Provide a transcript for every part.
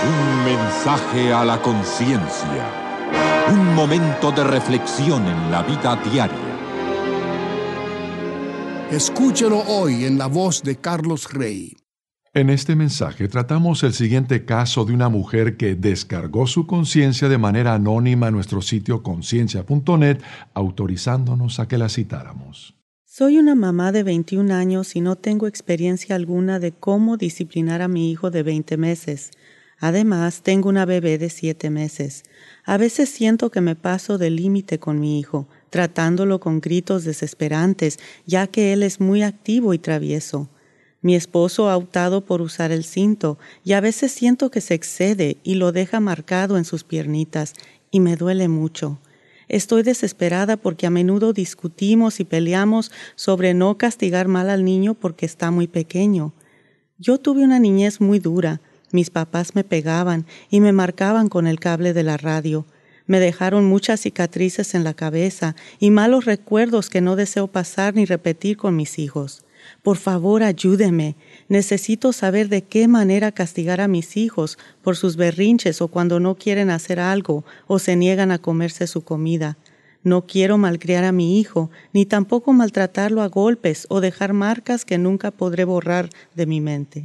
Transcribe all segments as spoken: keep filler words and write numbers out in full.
Un mensaje a la conciencia. Un momento de reflexión en la vida diaria. Escúchelo hoy en la voz de Carlos Rey. En este mensaje tratamos el siguiente caso de una mujer que descargó su conciencia de manera anónima en nuestro sitio conciencia punto net, autorizándonos a que la citáramos. Soy una mamá de veintiún años y no tengo experiencia alguna de cómo disciplinar a mi hijo de veinte meses. Además, tengo una bebé de siete meses. A veces siento que me paso del límite con mi hijo, tratándolo con gritos desesperantes, ya que él es muy activo y travieso. Mi esposo ha optado por usar el cinto y a veces siento que se excede y lo deja marcado en sus piernitas y me duele mucho. Estoy desesperada porque a menudo discutimos y peleamos sobre no castigar mal al niño porque está muy pequeño. Yo tuve una niñez muy dura. Mis papás me pegaban y me marcaban con el cable de la radio. Me dejaron muchas cicatrices en la cabeza y malos recuerdos que no deseo pasar ni repetir con mis hijos. Por favor, ayúdeme. Necesito saber de qué manera castigar a mis hijos por sus berrinches o cuando no quieren hacer algo o se niegan a comerse su comida. No quiero malcriar a mi hijo, ni tampoco maltratarlo a golpes o dejar marcas que nunca podré borrar de mi mente.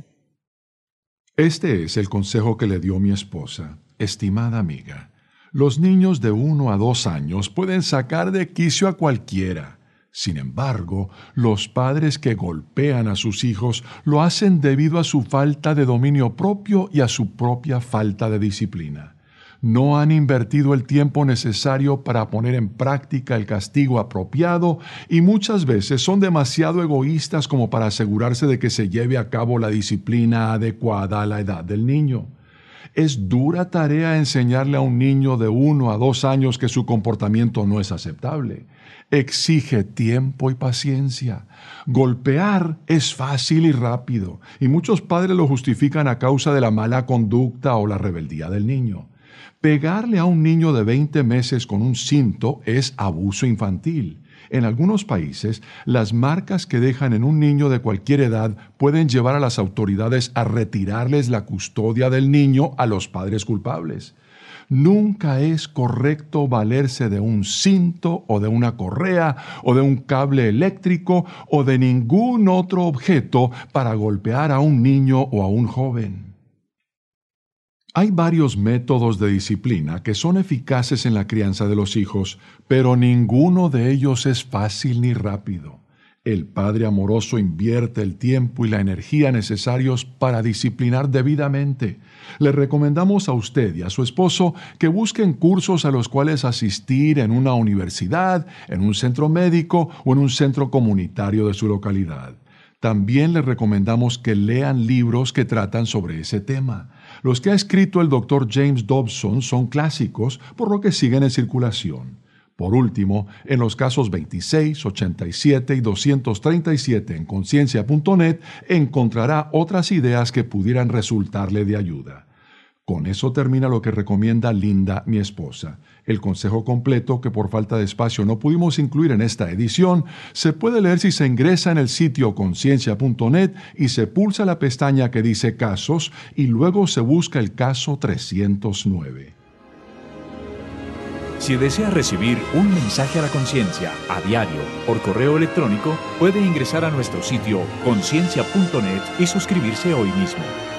Este es el consejo que le dio mi esposa. Estimada amiga, los niños de uno a dos años pueden sacar de quicio a cualquiera. Sin embargo, los padres que golpean a sus hijos lo hacen debido a su falta de dominio propio y a su propia falta de disciplina. No han invertido el tiempo necesario para poner en práctica el castigo apropiado y muchas veces son demasiado egoístas como para asegurarse de que se lleve a cabo la disciplina adecuada a la edad del niño. Es dura tarea enseñarle a un niño de uno a dos años que su comportamiento no es aceptable. Exige tiempo y paciencia. Golpear es fácil y rápido, y muchos padres lo justifican a causa de la mala conducta o la rebeldía del niño. Pegarle a un niño de veinte meses con un cinto es abuso infantil. En algunos países, las marcas que dejan en un niño de cualquier edad pueden llevar a las autoridades a retirarles la custodia del niño a los padres culpables. Nunca es correcto valerse de un cinto o de una correa o de un cable eléctrico o de ningún otro objeto para golpear a un niño o a un joven. Hay varios métodos de disciplina que son eficaces en la crianza de los hijos, pero ninguno de ellos es fácil ni rápido. El padre amoroso invierte el tiempo y la energía necesarios para disciplinar debidamente. Le recomendamos a usted y a su esposo que busquen cursos a los cuales asistir en una universidad, en un centro médico o en un centro comunitario de su localidad. También les recomendamos que lean libros que tratan sobre ese tema. Los que ha escrito el doctor James Dobson son clásicos, por lo que siguen en circulación. Por último, en los casos veintiséis, ochenta y siete y doscientos treinta y siete en conciencia punto net encontrará otras ideas que pudieran resultarle de ayuda. Con eso termina lo que recomienda Linda, mi esposa. El consejo completo, que por falta de espacio no pudimos incluir en esta edición, se puede leer si se ingresa en el sitio conciencia punto net y se pulsa la pestaña que dice Casos y luego se busca el caso trescientos nueve. Si desea recibir un mensaje a la conciencia a diario por correo electrónico, puede ingresar a nuestro sitio conciencia punto net y suscribirse hoy mismo.